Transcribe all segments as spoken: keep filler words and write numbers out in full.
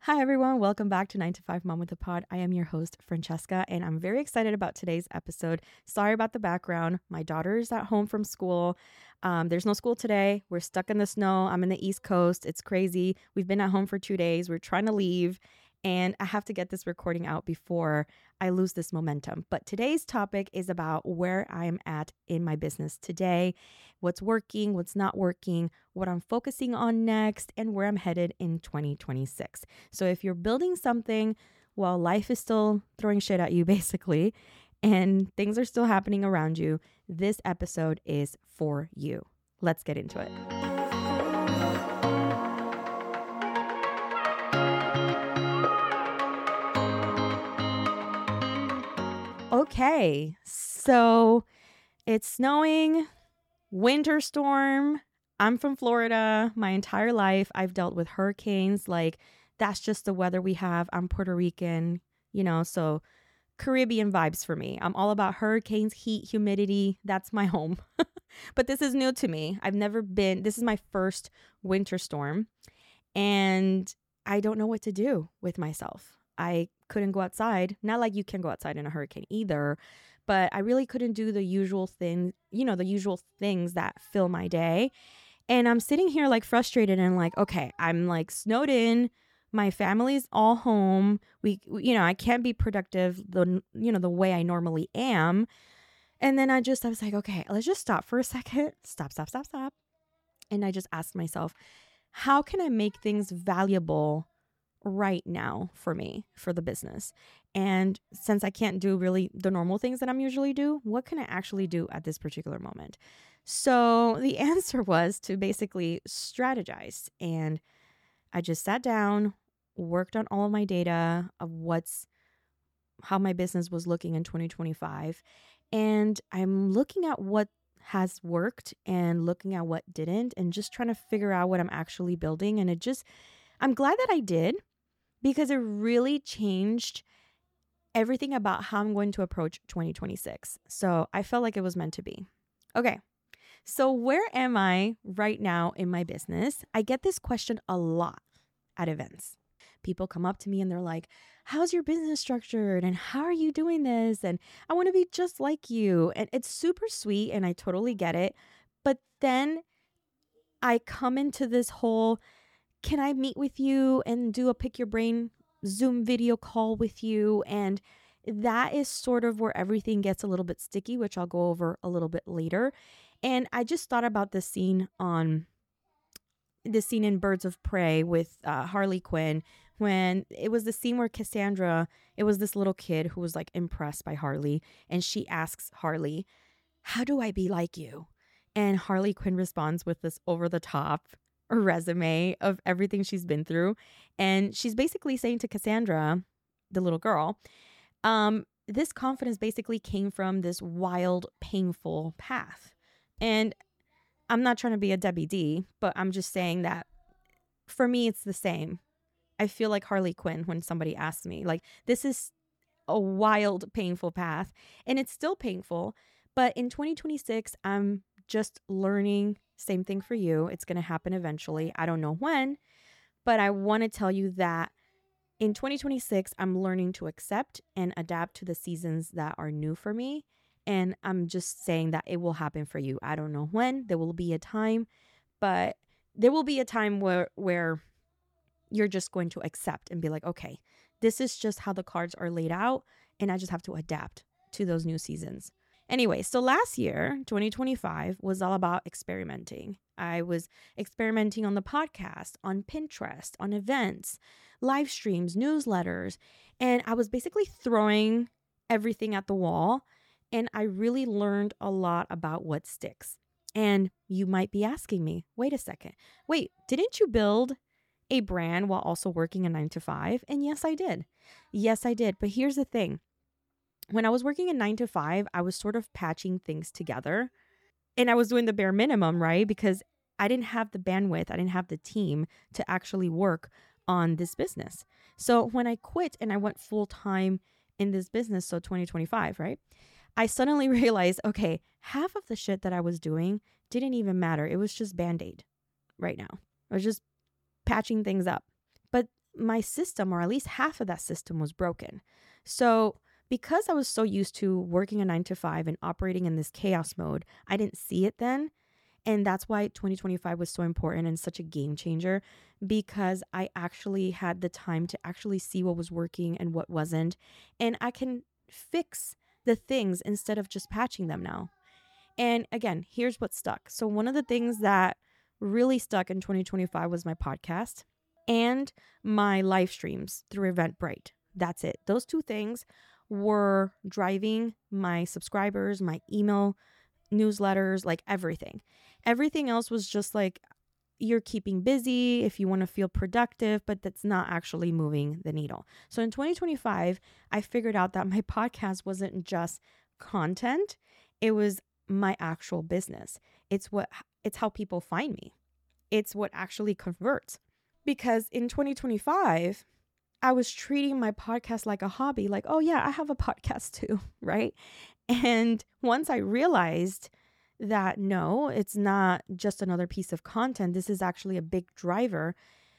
Hi, everyone. Welcome back to nine to five Mom with a Pod. I am your host, Francesca, and I'm very excited about today's episode. Sorry about the background. My daughter's at home from school. Um, there's no school today. We're stuck in the snow. I'm in the East Coast. It's crazy. We've been at home for two days. We're trying to leave, and I have to get this recording out before I lose this momentum. But today's topic is about where I am at in my business today, what's working, what's not working, what I'm focusing on next, and where I'm headed in twenty twenty-six. So if you're building something while life is still throwing shit at you, basically, and things are still happening around you, this episode is for you. Let's get into it. Okay, so it's snowing, winter storm. I'm from Florida. My entire life, I've dealt with hurricanes. Like, that's just the weather we have. I'm Puerto Rican, you know, so Caribbean vibes for me. I'm all about hurricanes, heat, humidity. That's my home. But this is new to me. I've never been, this is my first winter storm, and I don't know what to do with myself. I couldn't go outside. Not like you can go outside in a hurricane either, but I really couldn't do the usual thing, you know, the usual things that fill my day. And I'm sitting here like frustrated and like, okay, I'm like snowed in. My family's all home. We, we, you know, I can't be productive the, you know, the way I normally am. And then I just, I was like, okay, let's just stop for a second. Stop, stop, stop, stop. And I just asked myself, how can I make things valuable right now for me, for the business? And since I can't do really the normal things that I'm usually do, what can I actually do at this particular moment? So the answer was to basically strategize. And I just sat down, worked on all of my data of what's, how my business was looking in twenty twenty-five. And I'm looking at what has worked and looking at what didn't and just trying to figure out what I'm actually building. And it just, I'm glad that I did, because it really changed everything about how I'm going to approach twenty twenty-six. So I felt like it was meant to be. Okay. So where am I right now in my business? I get this question a lot at events. People come up to me and they're like, how's your business structured? And how are you doing this? And I want to be just like you. And it's super sweet and I totally get it. But then I come into this whole, can I meet with you and do a pick your brain Zoom video call with you? And that is sort of where everything gets a little bit sticky, which I'll go over a little bit later. And I just thought about this scene on the scene in Birds of Prey with uh, Harley Quinn, when it was the scene where Cassandra, it was this little kid who was like impressed by Harley, and she asks Harley, how do I be like you? And Harley Quinn responds with this over the top resume of everything she's been through. And she's basically saying to Cassandra, the little girl, um, this confidence basically came from this wild, painful path. And I'm not trying to be a Debbie D, but I'm just saying that for me, it's the same. I feel like Harley Quinn when somebody asks me, like, this is a wild, painful path, and it's still painful. But in twenty twenty-six, I'm just learning. Same thing for you. It's going to happen eventually. I don't know when, but I want to tell you that in twenty twenty-six, I'm learning to accept and adapt to the seasons that are new for me. And I'm just saying that it will happen for you. I don't know when. There will be a time, but there will be a time where where you're just going to accept and be like, okay, this is just how the cards are laid out, and I just have to adapt to those new seasons. Anyway, so last year, twenty twenty-five, was all about experimenting. I was experimenting on the podcast, on Pinterest, on events, live streams, newsletters, and I was basically throwing everything at the wall, and I really learned a lot about what sticks. And you might be asking me, wait a second, wait, didn't you build a brand while also working a nine to five? And yes, I did. Yes, I did. But here's the thing. When I was working a nine to five, I was sort of patching things together, and I was doing the bare minimum, right? Because I didn't have the bandwidth. I didn't have the team to actually work on this business. So when I quit and I went full time in this business, so twenty twenty-five, right? I suddenly realized, okay, half of the shit that I was doing didn't even matter. It was just Band-Aid right now. I was just patching things up. But my system, or at least half of that system, was broken. So because I was so used to working a nine to five and operating in this chaos mode, I didn't see it then. And that's why twenty twenty-five was so important and such a game changer, because I actually had the time to actually see what was working and what wasn't. And I can fix the things instead of just patching them now. And again, here's what stuck. So one of the things that really stuck in twenty twenty-five was my podcast and my live streams through Eventbrite. That's it. Those two things were driving my subscribers, my email newsletters, like everything. Everything else was just like, you're keeping busy if you want to feel productive, but that's not actually moving the needle. So in twenty twenty-five, I figured out that my podcast wasn't just content. It was my actual business. It's what, it's how people find me. It's what actually converts. Because in twenty twenty-five, I was treating my podcast like a hobby, like, oh yeah, I have a podcast too, right? And once I realized that no, it's not just another piece of content, this is actually a big driver,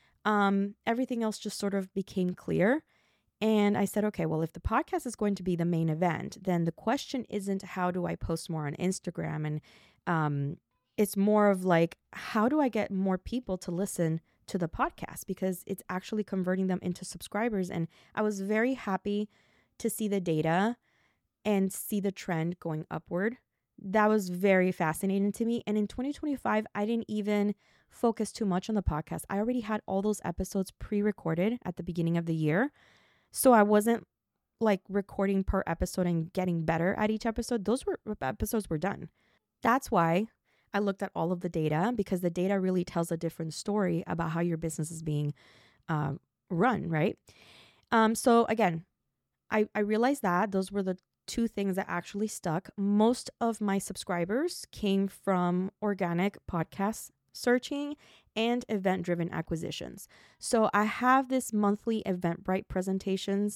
um, everything else just sort of became clear. And I said, okay, well, if the podcast is going to be the main event, then the question isn't how do I post more on Instagram? And um, it's more of like, how do I get more people to listen to the podcast? Because it's actually converting them into subscribers. And I was very happy to see the data and see the trend going upward. That was very fascinating to me. And in twenty twenty-five, I didn't even focus too much on the podcast. I already had all those episodes pre-recorded at the beginning of the year. So I wasn't like recording per episode and getting better at each episode. Those were episodes were done. That's why I looked at all of the data, because the data really tells a different story about how your business is being uh, run, right? Um, so again, I, I realized that those were the two things that actually stuck. Most of my subscribers came from organic podcast searching and event-driven acquisitions. So I have this monthly Eventbrite presentations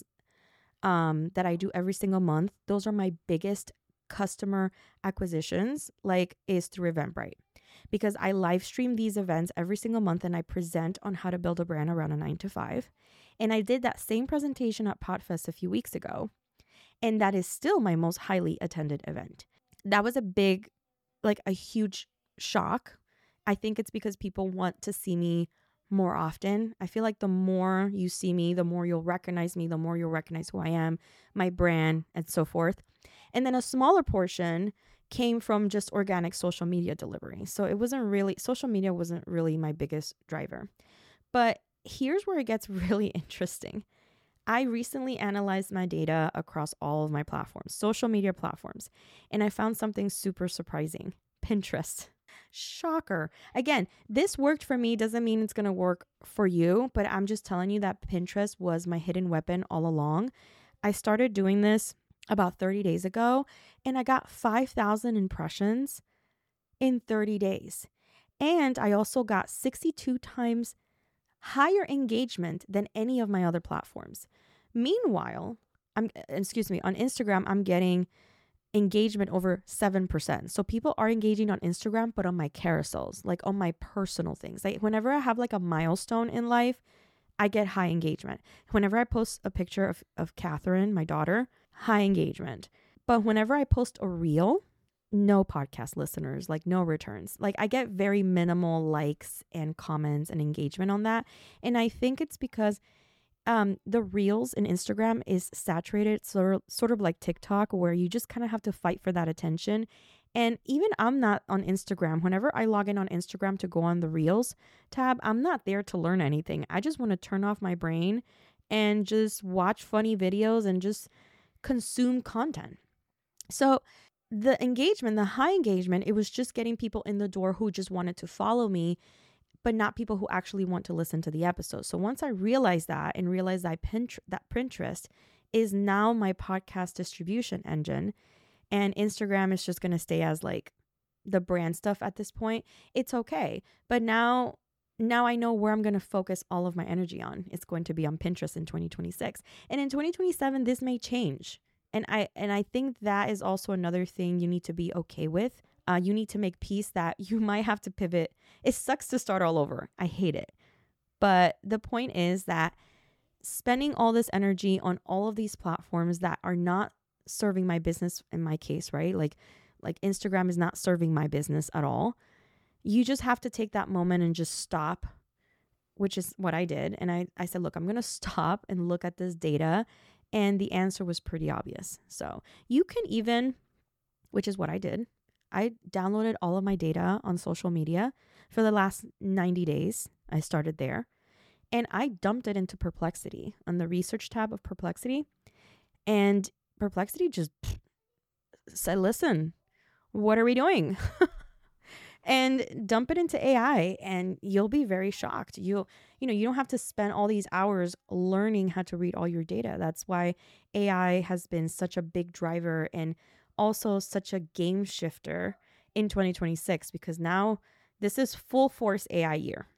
um, that I do every single month. Those are my biggest customer acquisitions, like is through Eventbrite, because I live stream these events every single month and I present on how to build a brand around a nine to five. And I did that same presentation at PodFest a few weeks ago. And that is still my most highly attended event. That was a big, like a huge shock. I think it's because people want to see me more often. I feel like the more you see me, the more you'll recognize me, the more you'll recognize who I am, my brand, and so forth. And then a smaller portion came from just organic social media delivery. So it wasn't really, social media wasn't really my biggest driver. But here's where it gets really interesting. I recently analyzed my data across all of my platforms, social media platforms, and I found something super surprising. Pinterest. Shocker. Again, this worked for me. Doesn't mean it's going to work for you, but I'm just telling you that Pinterest was my hidden weapon all along. I started doing this about thirty days ago, and I got five thousand impressions in thirty days. And I also got sixty-two times higher engagement than any of my other platforms. Meanwhile, I'm excuse me, on Instagram, I'm getting engagement over seven percent. So people are engaging on Instagram, but on my carousels, like on my personal things. Like whenever I have like a milestone in life, I get high engagement. Whenever I post a picture of, of Catherine, my daughter, high engagement. But whenever I post a reel, no podcast listeners, like no returns. Like I get very minimal likes and comments and engagement on that. And I think it's because um, the reels in Instagram is saturated, sort of, sort of like TikTok, where you just kind of have to fight for that attention. And even I'm not on Instagram. Whenever I log in on Instagram to go on the reels tab, I'm not there to learn anything. I just want to turn off my brain and just watch funny videos and just consume content. So the engagement, the high engagement, it was just getting people in the door who just wanted to follow me, but not people who actually want to listen to the episode. So once I realized that and realized that Pinterest, that Pinterest is now my podcast distribution engine, and Instagram is just going to stay as like the brand stuff at this point, it's okay. But now, now I know where I'm going to focus all of my energy on. It's going to be on Pinterest in twenty twenty-six. And in twenty twenty-seven, this may change. And I and I think that is also another thing you need to be okay with. Uh, you need to make peace that you might have to pivot. It sucks to start all over. I hate it. But the point is that spending all this energy on all of these platforms that are not serving my business in my case, right? Like like Instagram is not serving my business at all. You just have to take that moment and just stop, which is what I did. And I, I said, look, I'm going to stop and look at this data. And the answer was pretty obvious. So you can even, which is what I did, I downloaded all of my data on social media for the last ninety days. I started there and I dumped it into Perplexity on the research tab of Perplexity. And Perplexity just said, listen, what are we doing? And dump it into A I and you'll be very shocked. You'll, you know, you don't have to spend all these hours learning how to read all your data. That's why A I has been such a big driver and also such a game shifter in twenty twenty-six, because now this is full force A I year.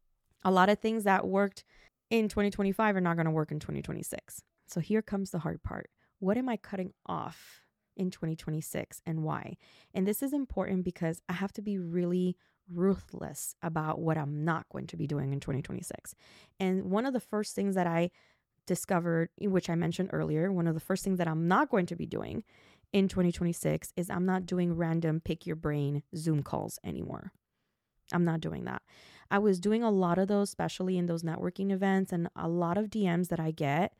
A lot of things that worked in twenty twenty-five are not going to work in twenty twenty-six. So here comes the hard part. What am I cutting off in twenty twenty-six and why? And this is important because I have to be really ruthless about what I'm not going to be doing in twenty twenty-six. And one of the first things that I discovered, which I mentioned earlier, one of the first things that I'm not going to be doing in twenty twenty-six is I'm not doing random pick your brain Zoom calls anymore. I'm not doing that. I was doing a lot of those, especially in those networking events, and a lot of D Ms that I get,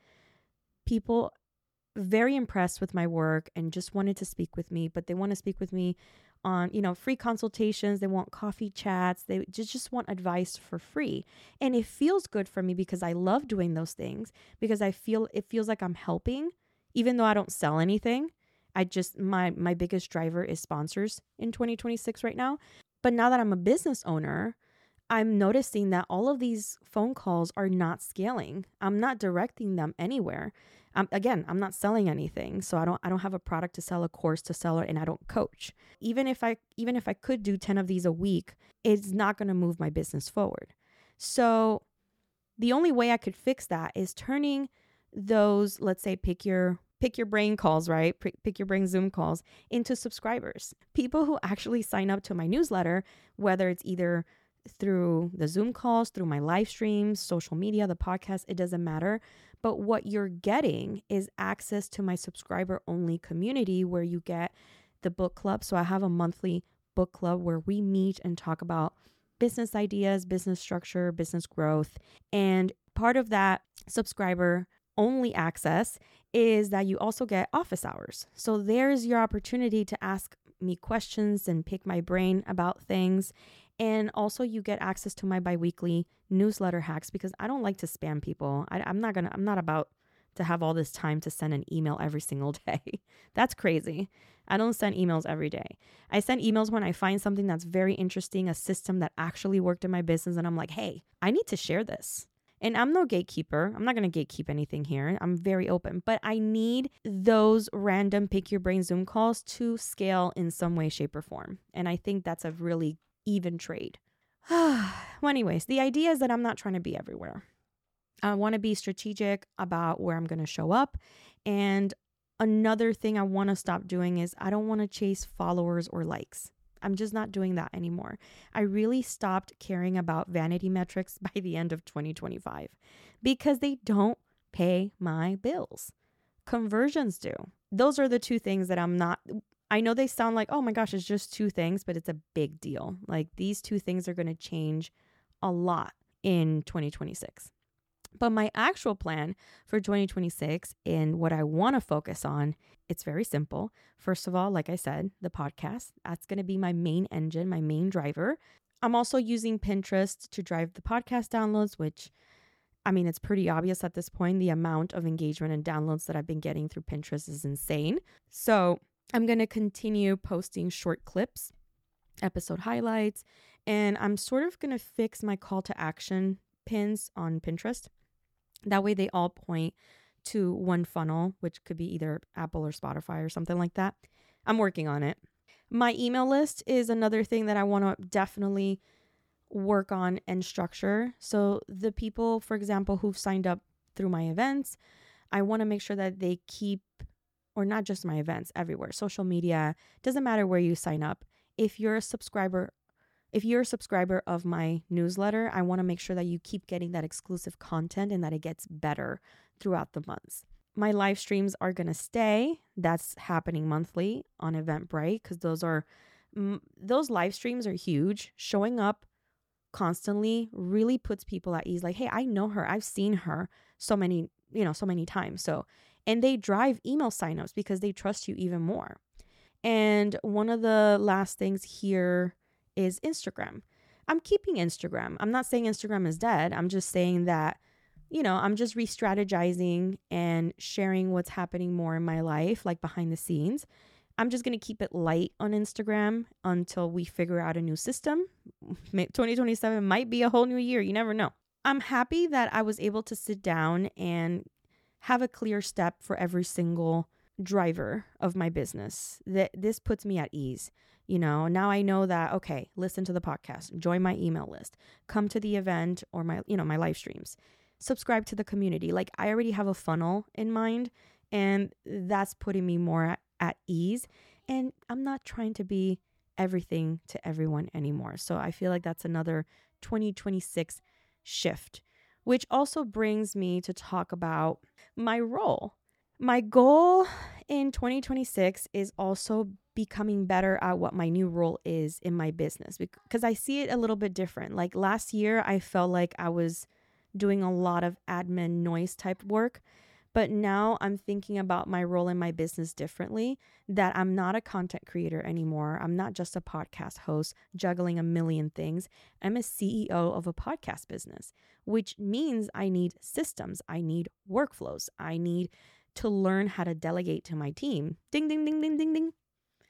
people very impressed with my work and just wanted to speak with me, but they want to speak with me on, you know, free consultations. They want coffee chats. They just, just want advice for free. And it feels good for me because I love doing those things, because I feel it feels like I'm helping, even though I don't sell anything. I just, my, my biggest driver is sponsors in twenty twenty-six right now. But now that I'm a business owner, I'm noticing that all of these phone calls are not scaling. I'm not directing them anywhere. Um, again, I'm not selling anything, so I don't I don't have a product to sell, a course to sell, and I don't coach. Even if I even if I could do ten of these a week, it's not going to move my business forward. So the only way I could fix that is turning those, let's say, pick your pick your brain calls, right? Pick your brain Zoom calls into subscribers. People who actually sign up to my newsletter, whether it's either through the Zoom calls, through my live streams, social media, the podcast, it doesn't matter. But what you're getting is access to my subscriber only community where you get the book club. So I have a monthly book club where we meet and talk about business ideas, business structure, business growth. And part of that subscriber only access is that you also get office hours. So there's your opportunity to ask me questions and pick my brain about things. And also you get access to my biweekly newsletter hacks, because I don't like to spam people. I, I'm not gonna, I'm not about to have all this time to send an email every single day. That's crazy. I don't send emails every day. I send emails when I find something that's very interesting, a system that actually worked in my business. And I'm like, hey, I need to share this. And I'm no gatekeeper. I'm not going to gatekeep anything here. I'm very open, but I need those random pick your brain Zoom calls to scale in some way, shape, or form. And I think that's a really even trade. Well, anyways, the idea is that I'm not trying to be everywhere. I want to be strategic about where I'm going to show up. And another thing I want to stop doing is I don't want to chase followers or likes. I'm just not doing that anymore. I really stopped caring about vanity metrics by the end of twenty twenty-five because they don't pay my bills. Conversions do. Those are the two things that I'm not, I know they sound like, oh my gosh, it's just two things, but it's a big deal. Like these two things are going to change a lot in twenty twenty-six. But my actual plan for twenty twenty-six and what I want to focus on, it's very simple. First of all, like I said, the podcast, that's going to be my main engine, my main driver. I'm also using Pinterest to drive the podcast downloads, which, I mean, it's pretty obvious at this point. The amount of engagement and downloads that I've been getting through Pinterest is insane. So I'm going to continue posting short clips, episode highlights, and I'm sort of going to fix my call to action pins on Pinterest. That way they all point to one funnel, which could be either Apple or Spotify or something like that. I'm working on it. My email list is another thing that I want to definitely work on and structure. So the people, for example, who've signed up through my events, I want to make sure that they keep, or not just my events, everywhere, social media, doesn't matter where you sign up. If you're a subscriber if you're a subscriber of my newsletter, I want to make sure that you keep getting that exclusive content and that it gets better throughout the months. My live streams are going to stay. That's happening monthly on Eventbrite because those are m- those live streams are huge. Showing up constantly really puts people at ease. Like, hey, I know her. I've seen her so many, you know, so many times. So, and they drive email signups because they trust you even more. And one of the last things here is Instagram. I'm keeping Instagram. I'm not saying Instagram is dead. I'm just saying that, you know, I'm just re-strategizing and sharing what's happening more in my life, like behind the scenes. I'm just going to keep it light on Instagram until we figure out a new system. twenty twenty-seven might be a whole new year. You never know. I'm happy that I was able to sit down and have a clear step for every single driver of my business. That this puts me at ease. You know, now I know that, okay, listen to the podcast, join my email list, come to the event or my, you know, my live streams, subscribe to the community. Like I already have a funnel in mind and that's putting me more at, at ease. And I'm not trying to be everything to everyone anymore. So I feel like that's another twenty twenty-six shift, which also brings me to talk about my role. My goal in twenty twenty-six is also becoming better at what my new role is in my business because I see it a little bit different. Like last year, I felt like I was doing a lot of admin noise type work, but now I'm thinking about my role in my business differently, that I'm not a content creator anymore. I'm not just a podcast host juggling a million things. I'm a C E O of a podcast business, which means I need systems. I need workflows. I need to learn how to delegate to my team. Ding, ding, ding, ding, ding, ding.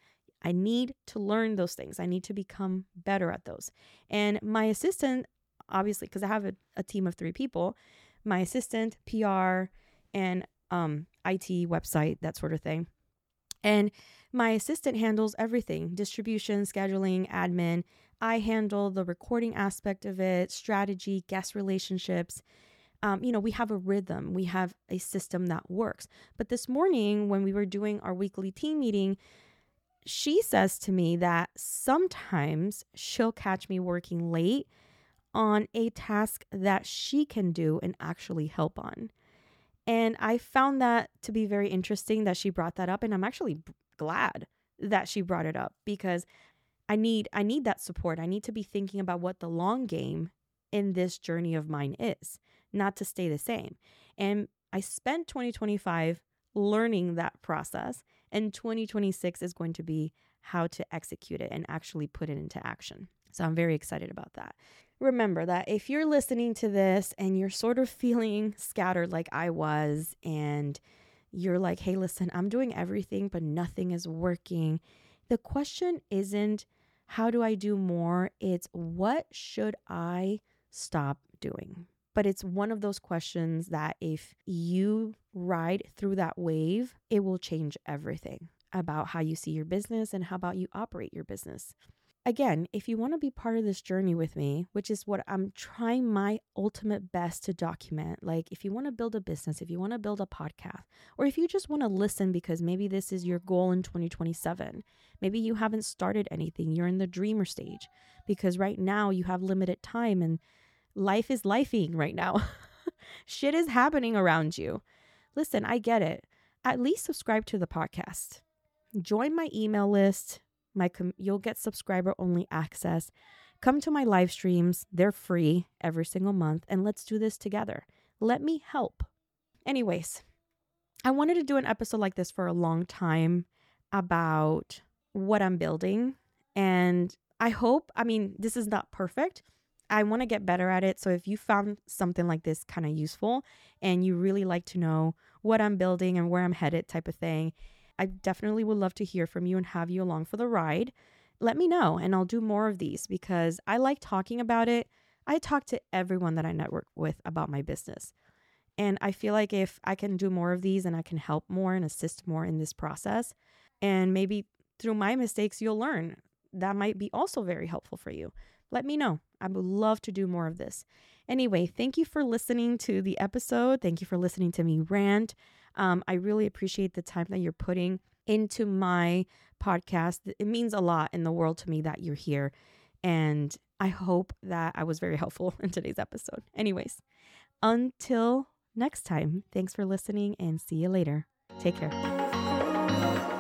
I need to learn those things. I need to become better at those. And my assistant, obviously, because I have a, a team of three people, my assistant, P R, and um, I T, website, that sort of thing. And my assistant handles everything, distribution, scheduling, admin. I handle the recording aspect of it, strategy, guest relationships. Um, you know, we have a rhythm. We have a system that works. But this morning when we were doing our weekly team meeting, she says to me that sometimes she'll catch me working late on a task that she can do and actually help on. And I found that to be very interesting that she brought that up. And I'm actually b- glad that she brought it up because I need I need that support. I need to be thinking about what the long game in this journey of mine is, not to stay the same. And I spent twenty twenty-five learning that process, and twenty twenty-six is going to be how to execute it and actually put it into action. So I'm very excited about that. Remember that if you're listening to this and you're sort of feeling scattered like I was, and you're like, hey, listen, I'm doing everything, but nothing is working. The question isn't, how do I do more? It's what should I stop doing? But it's one of those questions that if you ride through that wave, it will change everything about how you see your business and how about you operate your business. Again, if you want to be part of this journey with me, which is what I'm trying my ultimate best to document, like if you want to build a business, if you want to build a podcast, or if you just want to listen because maybe this is your goal in twenty twenty-seven, maybe you haven't started anything, you're in the dreamer stage because right now you have limited time and life is lifing right now. Shit is happening around you. Listen, I get it. At least subscribe to the podcast. Join my email list. My com- you'll get subscriber only access. Come to my live streams. They're free every single month. And let's do this together. Let me help. Anyways, I wanted to do an episode like this for a long time about what I'm building. And I hope, I mean, this is not perfect. I want to get better at it. So if you found something like this kind of useful and you really like to know what I'm building and where I'm headed type of thing, I definitely would love to hear from you and have you along for the ride. Let me know and I'll do more of these because I like talking about it. I talk to everyone that I network with about my business. And I feel like if I can do more of these and I can help more and assist more in this process, and maybe through my mistakes, you'll learn, that might be also very helpful for you. Let me know. I would love to do more of this. Anyway, thank you for listening to the episode. Thank you for listening to me rant. Um, I really appreciate the time that you're putting into my podcast. It means a lot in the world to me that you're here. And I hope that I was very helpful in today's episode. Anyways, until next time, thanks for listening and see you later. Take care.